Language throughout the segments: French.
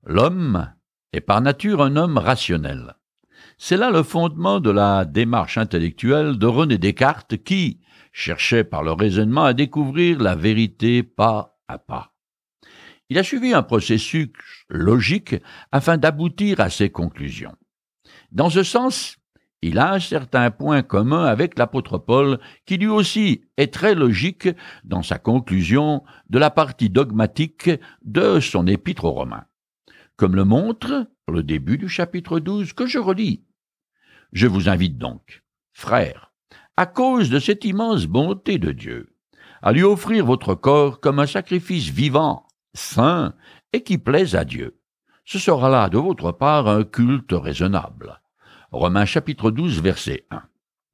L'homme est par nature un homme rationnel. C'est là le fondement de la démarche intellectuelle de René Descartes qui cherchait par le raisonnement à découvrir la vérité pas à pas. Il a suivi un processus logique afin d'aboutir à ses conclusions. Dans ce sens, il a un certain point commun avec l'apôtre Paul, qui lui aussi est très logique dans sa conclusion de la partie dogmatique de son épître aux Romains, comme le montre le début du chapitre 12 que je relis. Je vous invite donc, frères, à cause de cette immense bonté de Dieu, à lui offrir votre corps comme un sacrifice vivant, saint et qui plaise à Dieu. Ce sera là de votre part un culte raisonnable. Romains chapitre 12, verset 1.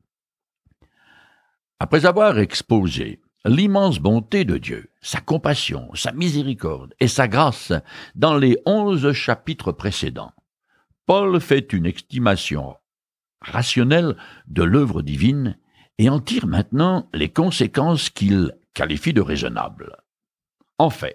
Après avoir exposé l'immense bonté de Dieu, sa compassion, sa miséricorde et sa grâce dans les 11 chapitres précédents, Paul fait une estimation rationnelle de l'œuvre divine et en tire maintenant les conséquences qu'il qualifie de raisonnables. En fait,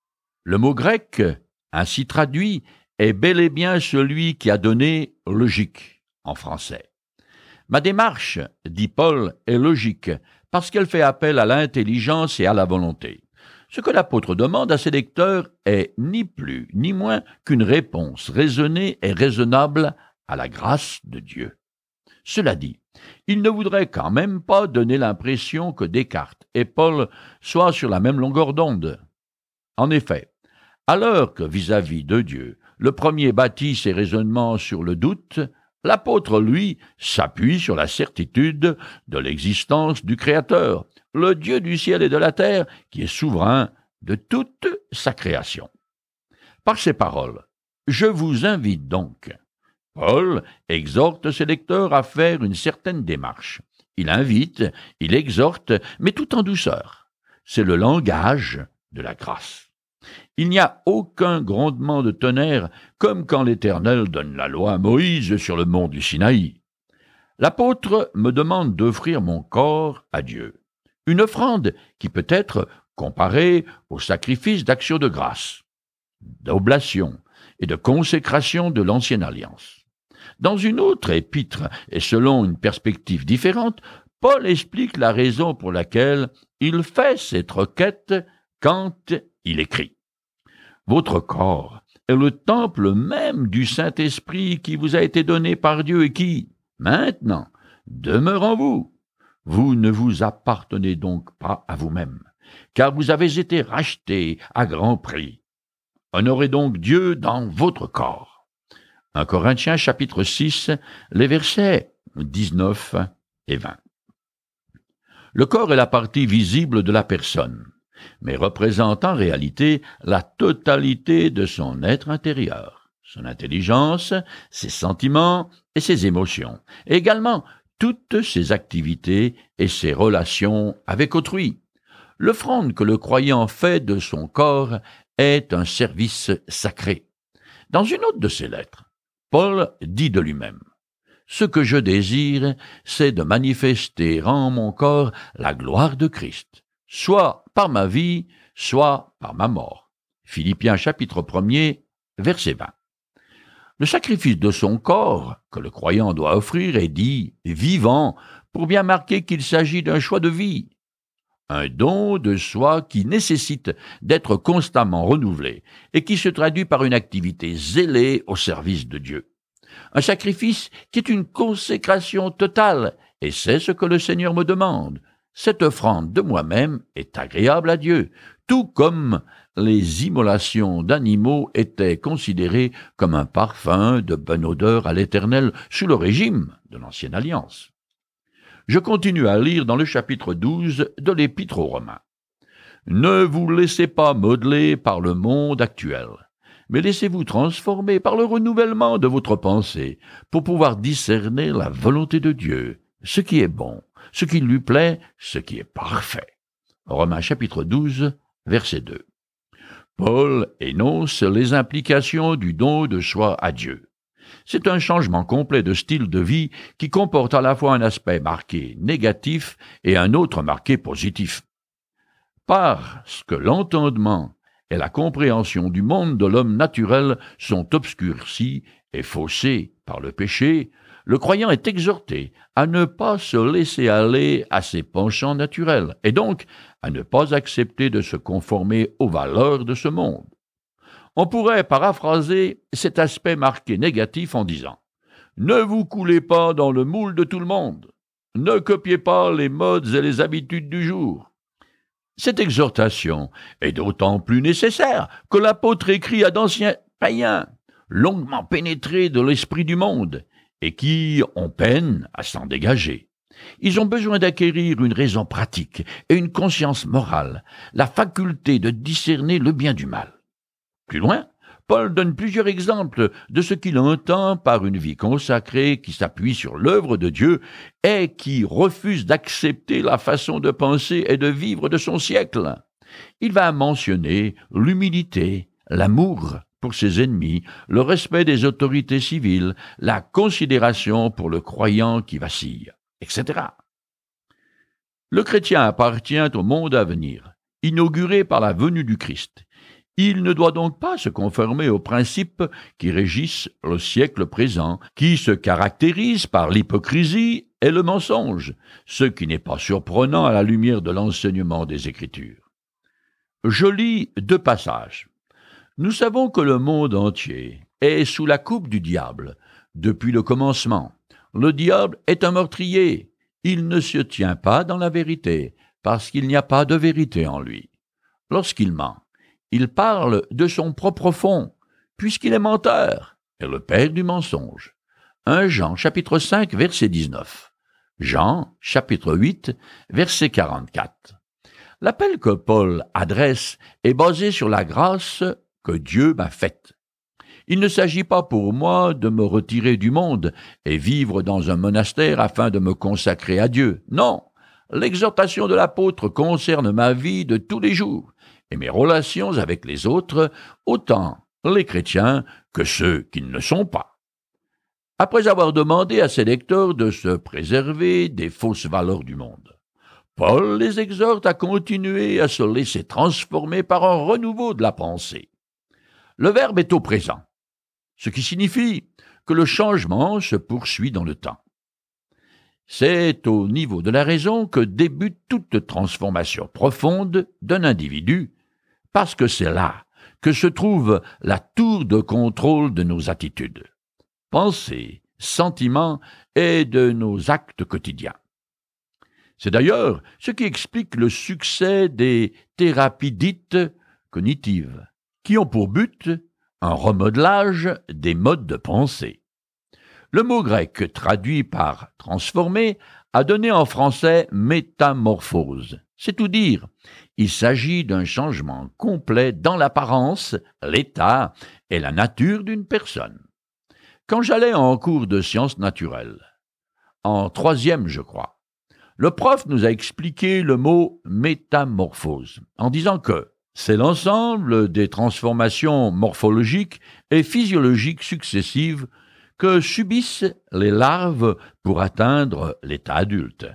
le mot grec, ainsi traduit, est bel et bien celui qui a donné logique en français. Ma démarche, dit Paul, est logique parce qu'elle fait appel à l'intelligence et à la volonté. Ce que l'apôtre demande à ses lecteurs est ni plus ni moins qu'une réponse raisonnée et raisonnable à la grâce de Dieu. Cela dit, il ne voudrait quand même pas donner l'impression que Descartes et Paul soient sur la même longueur d'onde. En effet, alors que vis-à-vis de Dieu, le premier bâtit ses raisonnements sur le doute, l'apôtre, lui, s'appuie sur la certitude de l'existence du Créateur, le Dieu du ciel et de la terre, qui est souverain de toute sa création. Par ces paroles, je vous invite donc. Paul exhorte ses lecteurs à faire une certaine démarche. Il invite, il exhorte, mais tout en douceur. C'est le langage de la grâce. Il n'y a aucun grondement de tonnerre comme quand l'Éternel donne la loi à Moïse sur le mont du Sinaï. L'apôtre me demande d'offrir mon corps à Dieu, une offrande qui peut être comparée au sacrifice d'action de grâce, d'oblation et de consécration de l'ancienne alliance. Dans une autre épître, et selon une perspective différente, Paul explique la raison pour laquelle il fait cette requête quand il écrit « Votre corps est le temple même du Saint-Esprit qui vous a été donné par Dieu et qui, maintenant, demeure en vous. Vous ne vous appartenez donc pas à vous-même, car vous avez été rachetés à grand prix. Honorez donc Dieu dans votre corps. » 1 Corinthiens chapitre 6, les versets 19 et 20. Le corps est la partie visible de la personne, mais représente en réalité la totalité de son être intérieur, son intelligence, ses sentiments et ses émotions, et également toutes ses activités et ses relations avec autrui. L'offrande que le croyant fait de son corps est un service sacré. Dans une autre de ses lettres, Paul dit de lui-même « Ce que je désire, c'est de manifester en mon corps la gloire de Christ, soit par ma vie, soit par ma mort. » Philippiens chapitre 1er, verset 20. Le sacrifice de son corps que le croyant doit offrir est dit « vivant » pour bien marquer qu'il s'agit d'un choix de vie. Un don de soi qui nécessite d'être constamment renouvelé et qui se traduit par une activité zélée au service de Dieu. Un sacrifice qui est une consécration totale, et c'est ce que le Seigneur me demande. Cette offrande de moi-même est agréable à Dieu, tout comme les immolations d'animaux étaient considérées comme un parfum de bonne odeur à l'Éternel sous le régime de l'Ancienne Alliance. Je continue à lire dans le chapitre 12 de l'Épître aux Romains. « Ne vous laissez pas modeler par le monde actuel, mais laissez-vous transformer par le renouvellement de votre pensée pour pouvoir discerner la volonté de Dieu, ce qui est bon, ce qui lui plaît, ce qui est parfait. » Romains chapitre 12, verset 2. Paul énonce les implications du don de soi à Dieu. C'est un changement complet de style de vie qui comporte à la fois un aspect marqué négatif et un autre marqué positif. Parce que l'entendement et la compréhension du monde de l'homme naturel sont obscurcies et faussées par le péché, le croyant est exhorté à ne pas se laisser aller à ses penchants naturels, et donc à ne pas accepter de se conformer aux valeurs de ce monde. On pourrait paraphraser cet aspect marqué négatif en disant « Ne vous coulez pas dans le moule de tout le monde, ne copiez pas les modes et les habitudes du jour. » Cette exhortation est d'autant plus nécessaire que l'apôtre écrit à d'anciens païens, longuement pénétrés de l'esprit du monde, et qui ont peine à s'en dégager. Ils ont besoin d'acquérir une raison pratique et une conscience morale, la faculté de discerner le bien du mal. Plus loin, Paul donne plusieurs exemples de ce qu'il entend par une vie consacrée qui s'appuie sur l'œuvre de Dieu et qui refuse d'accepter la façon de penser et de vivre de son siècle. Il va mentionner l'humilité, l'amour pour ses ennemis, le respect des autorités civiles, la considération pour le croyant qui vacille, etc. Le chrétien appartient au monde à venir, inauguré par la venue du Christ. Il ne doit donc pas se conformer aux principes qui régissent le siècle présent, qui se caractérisent par l'hypocrisie et le mensonge, ce qui n'est pas surprenant à la lumière de l'enseignement des Écritures. Je lis 2 passages. Nous savons que le monde entier est sous la coupe du diable depuis le commencement. Le diable est un meurtrier. Il ne se tient pas dans la vérité, parce qu'il n'y a pas de vérité en lui. Lorsqu'il ment, il parle de son propre fond, puisqu'il est menteur, et le père du mensonge. 1 Jean, chapitre 5, verset 19. Jean, chapitre 8, verset 44. L'appel que Paul adresse est basé sur la grâce que Dieu m'a faite. Il ne s'agit pas pour moi de me retirer du monde et vivre dans un monastère afin de me consacrer à Dieu. Non, l'exhortation de l'apôtre concerne ma vie de tous les jours et mes relations avec les autres, autant les chrétiens que ceux qui ne le sont pas. Après avoir demandé à ses lecteurs de se préserver des fausses valeurs du monde, Paul les exhorte à continuer à se laisser transformer par un renouveau de la pensée. Le verbe est au présent, ce qui signifie que le changement se poursuit dans le temps. C'est au niveau de la raison que débute toute transformation profonde d'un individu, parce que c'est là que se trouve la tour de contrôle de nos attitudes, pensées, sentiments et de nos actes quotidiens. C'est d'ailleurs ce qui explique le succès des thérapies dites cognitives, qui ont pour but un remodelage des modes de pensée. Le mot grec traduit par « transformer » a donné en français « métamorphose ». C'est tout dire. Il s'agit d'un changement complet dans l'apparence, l'état et la nature d'une personne. Quand j'allais en cours de sciences naturelles, en 3e je crois, le prof nous a expliqué le mot « métamorphose » en disant que c'est l'ensemble des transformations morphologiques et physiologiques successives que subissent les larves pour atteindre l'état adulte.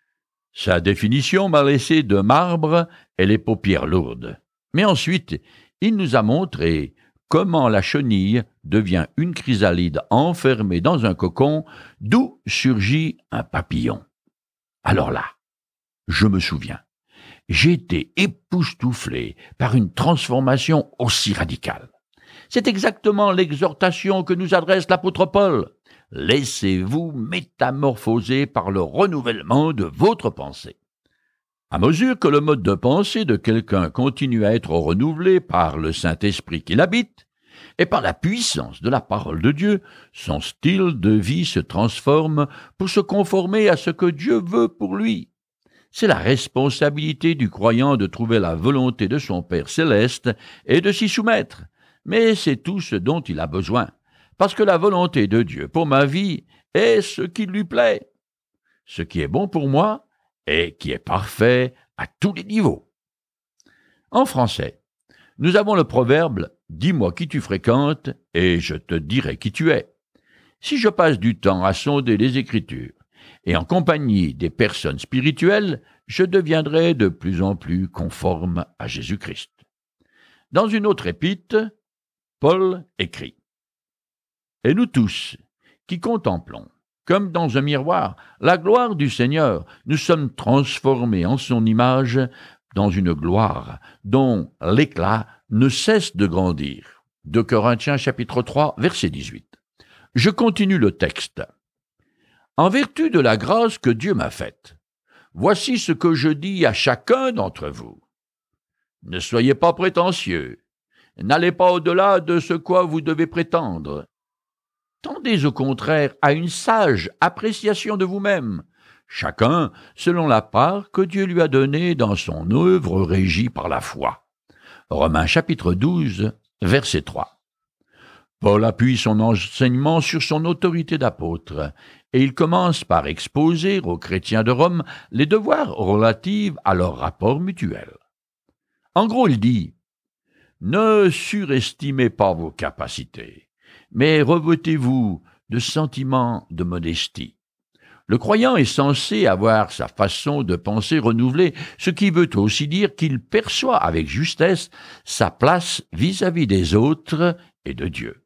Sa définition m'a laissé de marbre et les paupières lourdes. Mais ensuite, il nous a montré comment la chenille devient une chrysalide enfermée dans un cocon d'où surgit un papillon. Alors là, je me souviens, j'ai été époustouflé par une transformation aussi radicale. C'est exactement l'exhortation que nous adresse l'apôtre Paul. Laissez-vous métamorphoser par le renouvellement de votre pensée. À mesure que le mode de pensée de quelqu'un continue à être renouvelé par le Saint-Esprit qui l'habite, et par la puissance de la parole de Dieu, son style de vie se transforme pour se conformer à ce que Dieu veut pour lui. C'est la responsabilité du croyant de trouver la volonté de son Père céleste et de s'y soumettre. Mais c'est tout ce dont il a besoin, parce que la volonté de Dieu pour ma vie est ce qui lui plaît, ce qui est bon pour moi et qui est parfait à tous les niveaux. En français, nous avons le proverbe « Dis-moi qui tu fréquentes et je te dirai qui tu es ». Si je passe du temps à sonder les Écritures et en compagnie des personnes spirituelles, je deviendrai de plus en plus conforme à Jésus-Christ. Dans une autre épître, Paul écrit « Et nous tous, qui contemplons, comme dans un miroir, la gloire du Seigneur, nous sommes transformés en son image dans une gloire dont l'éclat ne cesse de grandir. » 2 Corinthiens chapitre 3, verset 18. Je continue le texte. « En vertu de la grâce que Dieu m'a faite, voici ce que je dis à chacun d'entre vous. Ne soyez pas prétentieux, n'allez pas au-delà de ce quoi vous devez prétendre. Tendez au contraire à une sage appréciation de vous-même, chacun selon la part que Dieu lui a donnée dans son œuvre régie par la foi. » Romains chapitre 12, verset 3. Paul appuie son enseignement sur son autorité d'apôtre, et il commence par exposer aux chrétiens de Rome les devoirs relatifs à leur rapport mutuel. En gros, il dit « Ne surestimez pas vos capacités, mais revêtez-vous de sentiments de modestie. » Le croyant est censé avoir sa façon de penser renouvelée, ce qui veut aussi dire qu'il perçoit avec justesse sa place vis-à-vis des autres et de Dieu.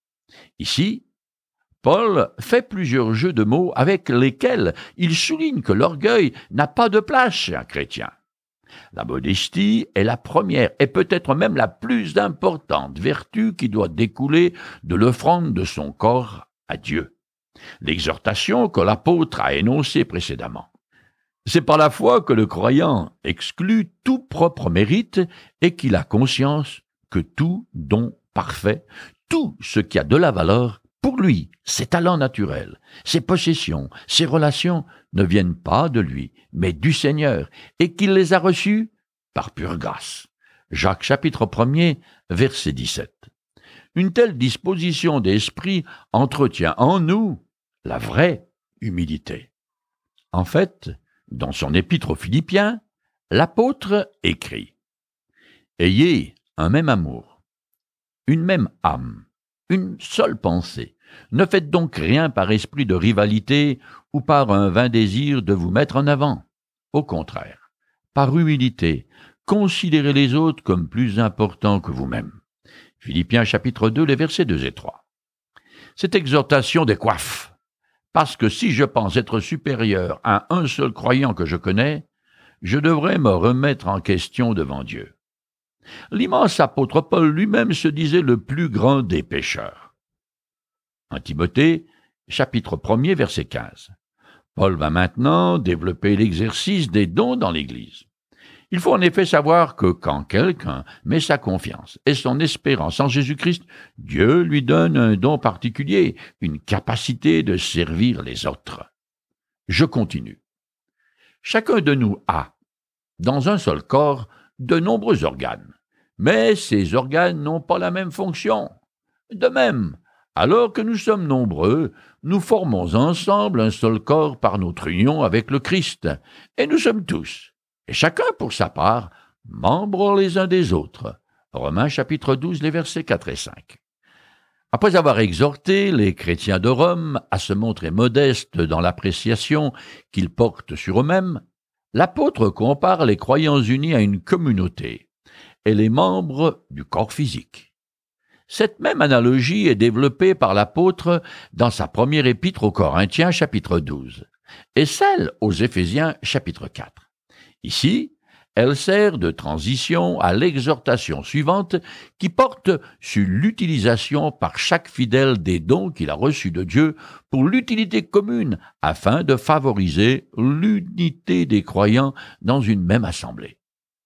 Ici, Paul fait plusieurs jeux de mots avec lesquels il souligne que l'orgueil n'a pas de place chez un chrétien. La modestie est la première et peut-être même la plus importante vertu qui doit découler de l'offrande de son corps à Dieu. L'exhortation que l'apôtre a énoncée précédemment. C'est par la foi que le croyant exclut tout propre mérite et qu'il a conscience que tout don parfait, tout ce qui a de la valeur, pour lui, ses talents naturels, ses possessions, ses relations ne viennent pas de lui, mais du Seigneur, et qu'il les a reçus par pure grâce. Jacques chapitre 1er, verset 17. Une telle disposition d'esprit entretient en nous la vraie humilité. En fait, dans son épître aux Philippiens, l'apôtre écrit « Ayez un même amour, une même âme, une seule pensée. Ne faites donc rien par esprit de rivalité ou par un vain désir de vous mettre en avant. Au contraire, par humilité, considérez les autres comme plus importants que vous-même. » Philippiens chapitre 2, les versets 2 et 3. Cette exhortation décoiffe, parce que si je pense être supérieur à un seul croyant que je connais, je devrais me remettre en question devant Dieu. L'immense apôtre Paul lui-même se disait le plus grand des pécheurs. En Timothée, chapitre 1er, verset 15. Paul va maintenant développer l'exercice des dons dans l'Église. Il faut en effet savoir que quand quelqu'un met sa confiance et son espérance en Jésus-Christ, Dieu lui donne un don particulier, une capacité de servir les autres. Je continue. Chacun de nous a, dans un seul corps, de nombreux organes, mais ces organes n'ont pas la même fonction. De même, alors que nous sommes nombreux, nous formons ensemble un seul corps par notre union avec le Christ, et nous sommes tous, et chacun pour sa part, membres les uns des autres. Romains chapitre 12, les versets 4 et 5. Après avoir exhorté les chrétiens de Rome à se montrer modestes dans l'appréciation qu'ils portent sur eux-mêmes, l'apôtre compare les croyants unis à une communauté et les membres du corps physique. Cette même analogie est développée par l'apôtre dans sa première épître aux Corinthiens chapitre 12 et celle aux Éphésiens chapitre 4. Ici, elle sert de transition à l'exhortation suivante qui porte sur l'utilisation par chaque fidèle des dons qu'il a reçus de Dieu pour l'utilité commune afin de favoriser l'unité des croyants dans une même assemblée.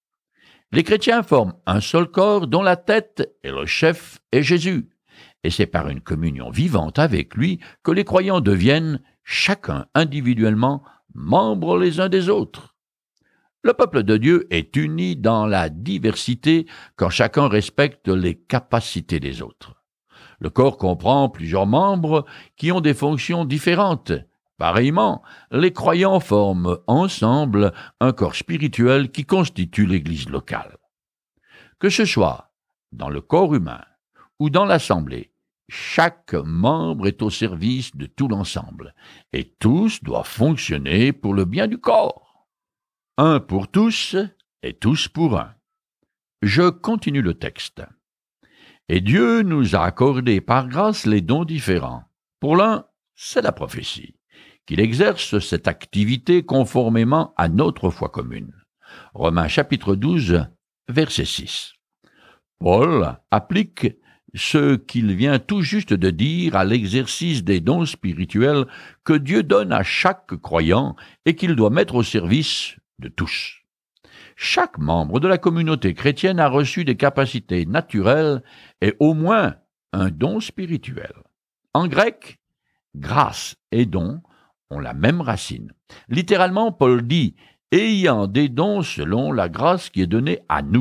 Les chrétiens forment un seul corps dont la tête et le chef est Jésus, et c'est par une communion vivante avec lui que les croyants deviennent, chacun individuellement, membres les uns des autres. Le peuple de Dieu est uni dans la diversité quand chacun respecte les capacités des autres. Le corps comprend plusieurs membres qui ont des fonctions différentes. Pareillement, les croyants forment ensemble un corps spirituel qui constitue l'Église locale. Que ce soit dans le corps humain ou dans l'assemblée, chaque membre est au service de tout l'ensemble, et tous doivent fonctionner pour le bien du corps. Un pour tous et tous pour un. Je continue le texte. Et Dieu nous a accordé par grâce les dons différents. Pour l'un, c'est la prophétie, qu'il exerce cette activité conformément à notre foi commune. Romains chapitre 12, verset 6. Paul applique ce qu'il vient tout juste de dire à l'exercice des dons spirituels que Dieu donne à chaque croyant et qu'il doit mettre au service de tous. Chaque membre de la communauté chrétienne a reçu des capacités naturelles et au moins un don spirituel. En grec, grâce et don ont la même racine. Littéralement, Paul dit « ayant des dons selon la grâce qui est donnée à nous ».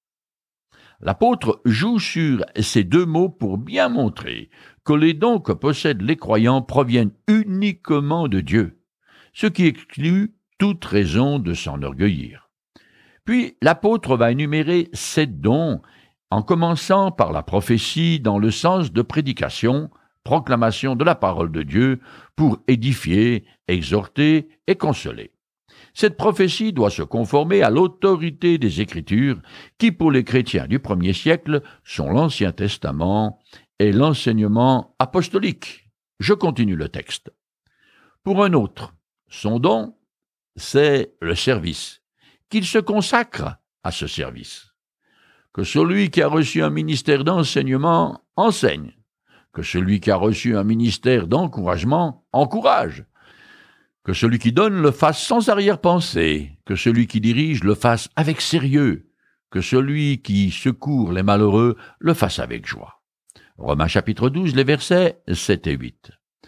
L'apôtre joue sur ces deux mots pour bien montrer que les dons que possèdent les croyants proviennent uniquement de Dieu, ce qui exclut toute raison de s'enorgueillir. Puis l'apôtre va énumérer 7 dons, en commençant par la prophétie dans le sens de prédication, proclamation de la parole de Dieu pour édifier, exhorter et consoler. Cette prophétie doit se conformer à l'autorité des Écritures qui, pour les chrétiens du 1er siècle, sont l'Ancien Testament et l'enseignement apostolique. Je continue le texte. Pour un autre, son don, c'est le service, qu'il se consacre à ce service. Que celui qui a reçu un ministère d'enseignement enseigne, que celui qui a reçu un ministère d'encouragement encourage, que celui qui donne le fasse sans arrière-pensée, que celui qui dirige le fasse avec sérieux, que celui qui secourt les malheureux le fasse avec joie. Romains chapitre 12, les versets 7 et 8.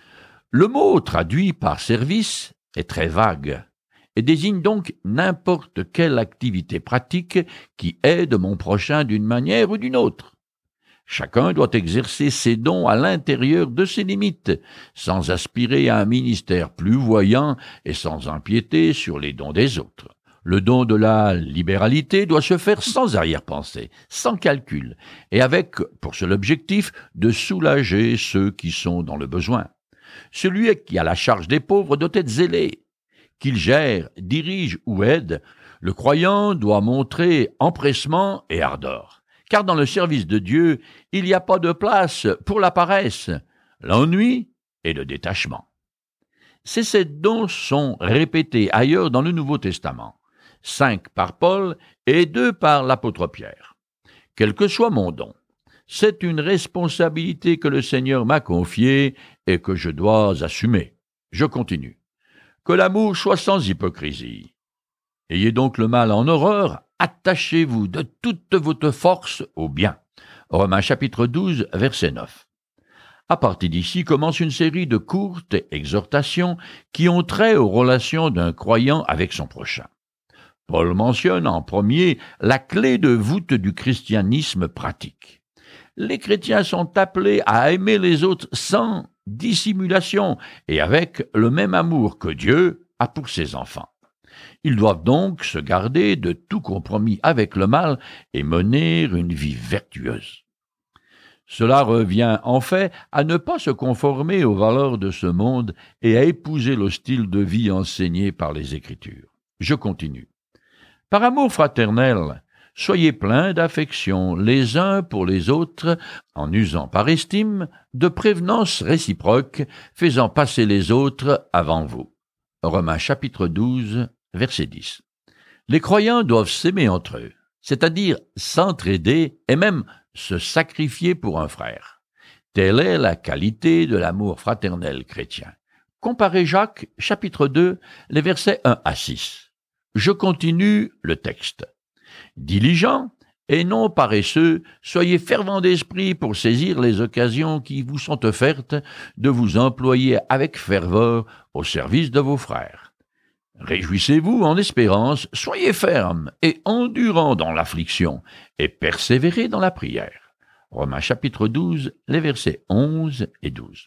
Le mot traduit par service est très vague et désigne donc n'importe quelle activité pratique qui aide mon prochain d'une manière ou d'une autre. Chacun doit exercer ses dons à l'intérieur de ses limites, sans aspirer à un ministère plus voyant et sans empiéter sur les dons des autres. Le don de la libéralité doit se faire sans arrière-pensée, sans calcul, et avec pour seul objectif de soulager ceux qui sont dans le besoin. Celui qui a la charge des pauvres doit être zélé. Qu'il gère, dirige ou aide, le croyant doit montrer empressement et ardeur. Car dans le service de Dieu, il n'y a pas de place pour la paresse, l'ennui et le détachement. Ces 7 dons sont répétés ailleurs dans le Nouveau Testament, 5 par Paul et 2 par l'apôtre Pierre. Quel que soit mon don, c'est une responsabilité que le Seigneur m'a confiée et que je dois assumer. Je continue. Que l'amour soit sans hypocrisie. Ayez donc le mal en horreur, attachez-vous de toute votre force au bien. Romains chapitre 12, verset 9. À partir d'ici commence une série de courtes exhortations qui ont trait aux relations d'un croyant avec son prochain. Paul mentionne en premier la clé de voûte du christianisme pratique. Les chrétiens sont appelés à aimer les autres sans dissimulation et avec le même amour que Dieu a pour ses enfants. Ils doivent donc se garder de tout compromis avec le mal et mener une vie vertueuse. Cela revient en fait à ne pas se conformer aux valeurs de ce monde et à épouser le style de vie enseigné par les Écritures. Je continue. Par amour fraternel, soyez pleins d'affection les uns pour les autres, en usant par estime de prévenance réciproque, faisant passer les autres avant vous. Romains chapitre 12, verset 10. Les croyants doivent s'aimer entre eux, c'est-à-dire s'entraider et même se sacrifier pour un frère. Telle est la qualité de l'amour fraternel chrétien. Comparez Jacques, chapitre 2, les versets 1 à 6. Je continue le texte. Diligents et non paresseux, soyez fervents d'esprit pour saisir les occasions qui vous sont offertes de vous employer avec ferveur au service de vos frères. Réjouissez-vous en espérance, soyez fermes et endurants dans l'affliction, et persévérez dans la prière. Romains chapitre 12, les versets 11 et 12.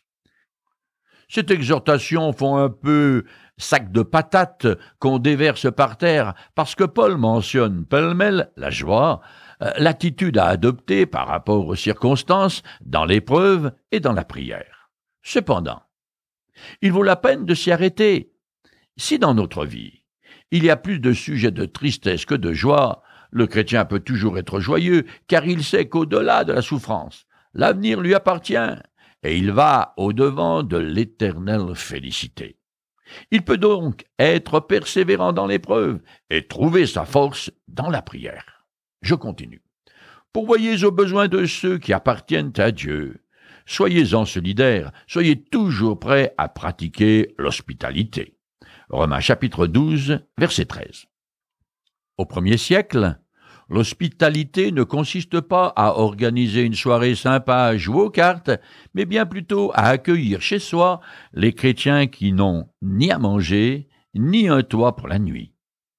Cette exhortation font un peu sac de patates qu'on déverse par terre, parce que Paul mentionne pêle-mêle la joie, l'attitude à adopter par rapport aux circonstances, dans l'épreuve et dans la prière. Cependant, il vaut la peine de s'y arrêter. Si dans notre vie, il y a plus de sujets de tristesse que de joie, Le chrétien peut toujours être joyeux, car il sait qu'au-delà de la souffrance, l'avenir lui appartient, et il va au-devant de l'éternelle félicité. Il peut donc être persévérant dans l'épreuve et trouver sa force dans la prière. Je continue. Pourvoyez aux besoins de ceux qui appartiennent à Dieu. Soyez-en solidaires, soyez toujours prêts à pratiquer l'hospitalité. Romains chapitre 12, verset 13. Au 1er siècle, l'hospitalité ne consiste pas à organiser une soirée sympa à jouer aux cartes, mais bien plutôt à accueillir chez soi les chrétiens qui n'ont ni à manger, ni un toit pour la nuit.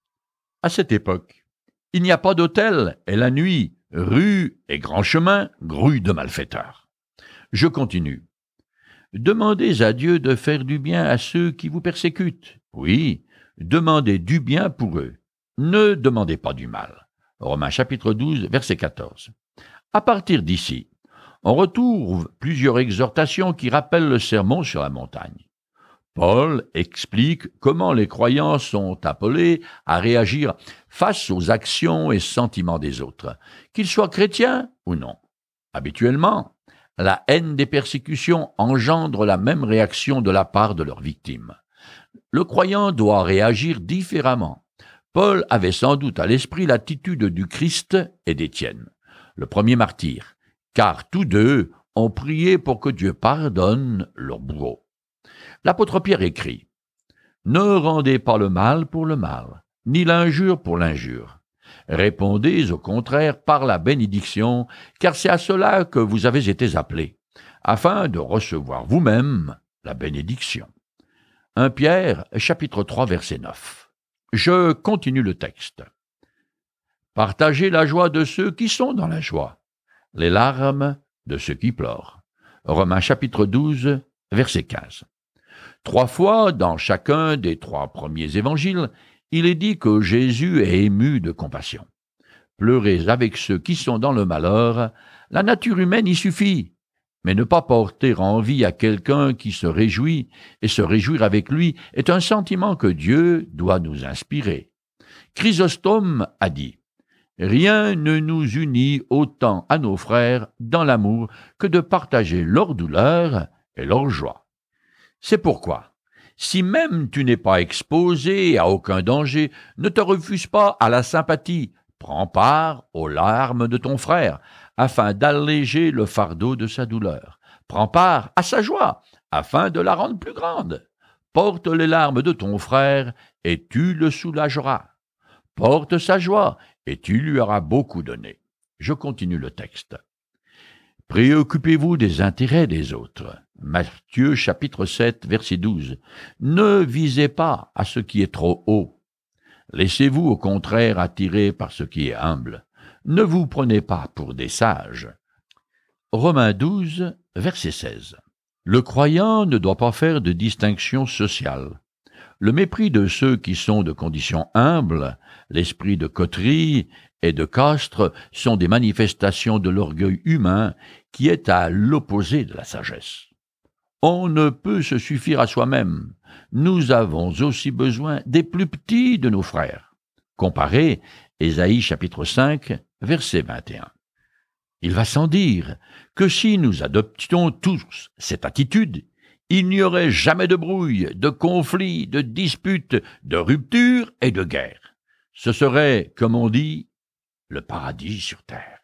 À cette époque, il n'y a pas d'hôtel, et la nuit, rue et grand chemin grouillent de malfaiteurs. Je continue. Demandez à Dieu de faire du bien à ceux qui vous persécutent. Oui, demandez du bien pour eux. Ne demandez pas du mal. Romains chapitre 12, verset 14. À partir d'ici, on retrouve plusieurs exhortations qui rappellent le sermon sur la montagne. Paul explique comment les croyants sont appelés à réagir face aux actions et sentiments des autres, qu'ils soient chrétiens ou non. Habituellement, la haine des persécutions engendre la même réaction de la part de leurs victimes. Le croyant doit réagir différemment. Paul avait sans doute à l'esprit l'attitude du Christ et d'Étienne, le premier martyr, car tous deux ont prié pour que Dieu pardonne leurs bourreaux. L'apôtre Pierre écrit « Ne rendez pas le mal pour le mal, ni l'injure pour l'injure. Répondez au contraire par la bénédiction, car c'est à cela que vous avez été appelés, afin de recevoir vous-même la bénédiction. » 1 Pierre, chapitre 3, verset 9. Je continue le texte. Partagez la joie de ceux qui sont dans la joie, les larmes de ceux qui pleurent. Romains chapitre 12, verset 15. 3 fois dans chacun des 3 premiers évangiles, il est dit que Jésus est ému de compassion. Pleurez avec ceux qui sont dans le malheur, la nature humaine y suffit, mais ne pas porter envie à quelqu'un qui se réjouit et se réjouir avec lui est un sentiment que Dieu doit nous inspirer. Chrysostome a dit « Rien ne nous unit autant à nos frères dans l'amour que de partager leur douleur et leur joie. » C'est pourquoi, si même tu n'es pas exposé à aucun danger, ne te refuse pas à la sympathie, prends part aux larmes de ton frère, afin d'alléger le fardeau de sa douleur. Prends part à sa joie, afin de la rendre plus grande. Porte les larmes de ton frère, et tu le soulageras. Porte sa joie, et tu lui auras beaucoup donné. Je continue le texte. Préoccupez-vous des intérêts des autres. Matthieu chapitre 7, verset 12. Ne visez pas à ce qui est trop haut. Laissez-vous au contraire attirer par ce qui est humble. Ne vous prenez pas pour des sages. Romains 12, verset 16. Le croyant ne doit pas faire de distinction sociale. Le mépris de ceux qui sont de condition humble, l'esprit de coterie et de castre sont des manifestations de l'orgueil humain qui est à l'opposé de la sagesse. On ne peut se suffire à soi-même. Nous avons aussi besoin des plus petits de nos frères. Comparez Ésaïe chapitre 5, verset 21. Il va sans dire que si nous adoptions tous cette attitude, il n'y aurait jamais de brouille, de conflit, de dispute, de rupture et de guerre. Ce serait, comme on dit, le paradis sur terre.